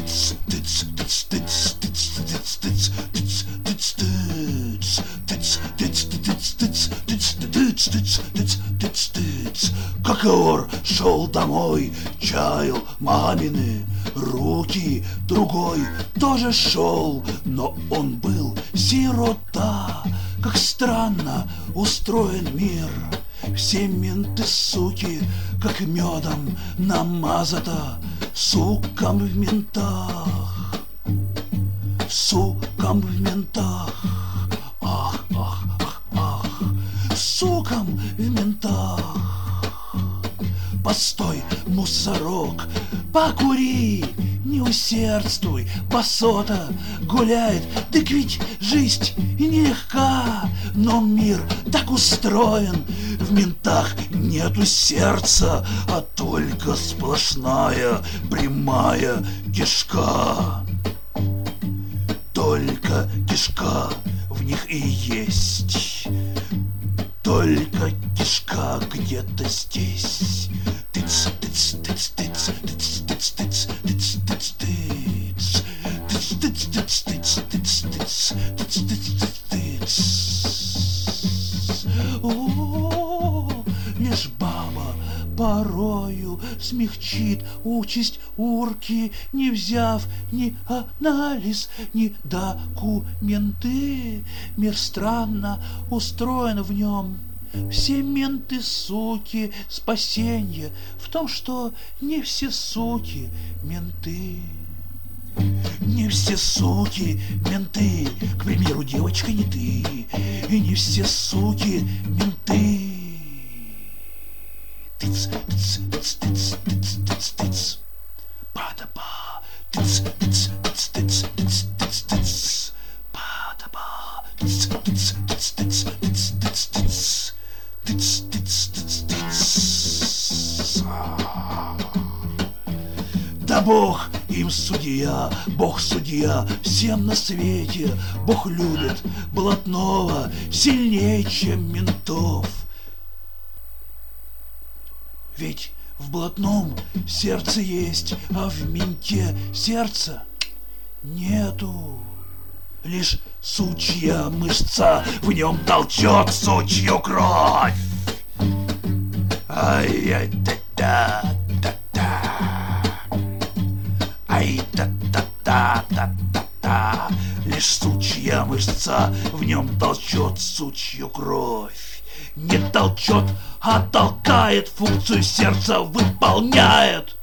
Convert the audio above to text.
Как вор шел домой, чаял мамины руки. Другой тоже шел, но он был сирота. Как странно устроен мир. Все менты суки, как медом намазато. Сукам в ментах, сукам в ментах. Ах, ах, ах, ах, сукам в ментах. Постой, мусорок, покури, не усердствуй, басота гуляет, так ведь жизнь нелегка. Но мир так устроен, в ментах нету сердца, а только сплошная прямая кишка. Только кишка в них и есть, только кишка где-то здесь. Тыц, тыц, тыц, тыц, тыц, тыц, тыц, тыц, тыц, тыц. Тыц, тыц, тыц, тыц, тыц, тыц, тыц, тыц, тыц. О, лишь баба порою смягчит участь урки, не взяв ни анализ, ни документы. Мир странно устроен в нем. Все менты суки, спасенье в том, что не все суки менты. Не все суки менты, к примеру, девочка не ты. И не все суки менты. Тыц, тыц, тыц, тыц, тыц, тыц, тыц. Па-да-па. Тыц, тыц, тыц, тыц, тыц, тыц, тыц. Па-да-па. Тыц, тыц, тыц, тыц, тыц, тыц, тыц. Тыц, тыц, тыц, тыц. Да Бог им судья, Бог судья всем на свете. Бог любит блатного сильнее, чем ментов. Ведь в блатном сердце есть, а в менте сердца нету. Лишь сучья мышца в нем толчет сучью кровь. Ай-яй-да-да-да-да. Ай-да-да-да-да-да. Лишь сучья мышца в нем толчет сучью кровь. Не толчет, а толкает, функцию сердца выполняет.